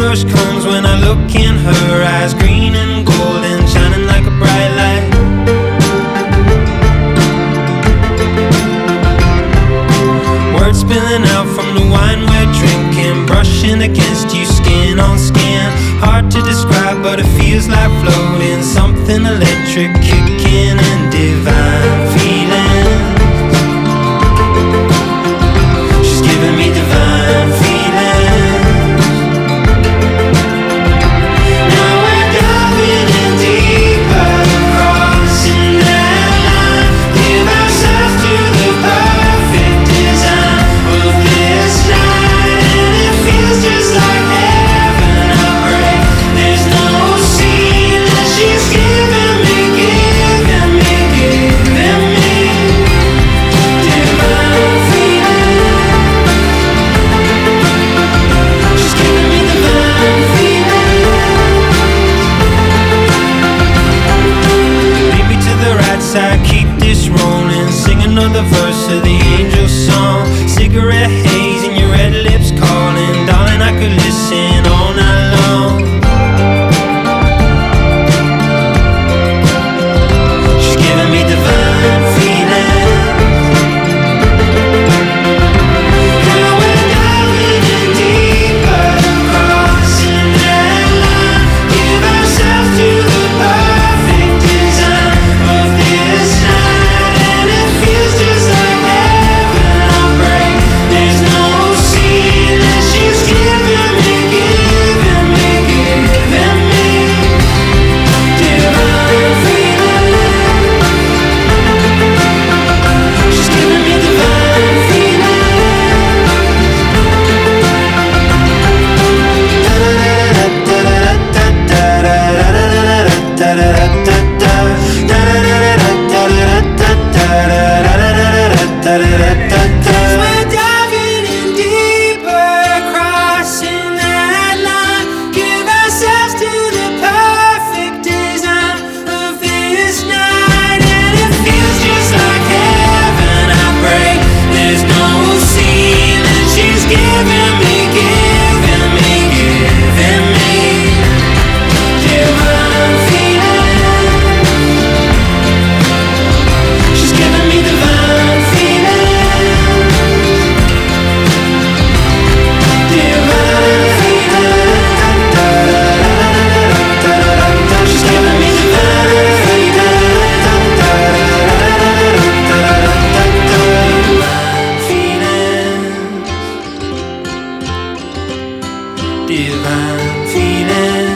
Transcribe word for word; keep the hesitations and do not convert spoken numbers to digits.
rush comes when I look in her eyes, green and golden, shining like a bright light. Words spilling out from the wine we're drinking, brushing against you, skin on skin. Hard to describe, but it feels like floating, something electric kicking in, divine feelings. She's giving me divine feelings. Now we're diving in deeper, crossing that line. Give ourselves to the perfect design of this night, and it feels just like heaven. I pray there's no ceiling. She's giving me, giving me, giving me divine feelings. She's giving me divine feelings. Lead me to the right side, keep this rolling. Sing another verse of the angel song. Cigarette haze and your red lips calling. Darling, I could listen all night long. She's giving me divine feelings. Now we're diving in deeper, crossing that line. Give ourselves to the perfect design of this night, and it feels just like heaven. I pray there's no ceiling. She's giving me, giving me, giving me divine feelings. She's giving me divine feelings. We're diving in deeper, crossing that line. Give ourselves to the perfect design of this night, and it feels just like heaven. I pray there's no ceiling. She's giving me, giving me, giving me divine feelings. She's giving me divine feelings. Divine feelings. She's giving me divine feelings. Divine feelings. Divine feelings.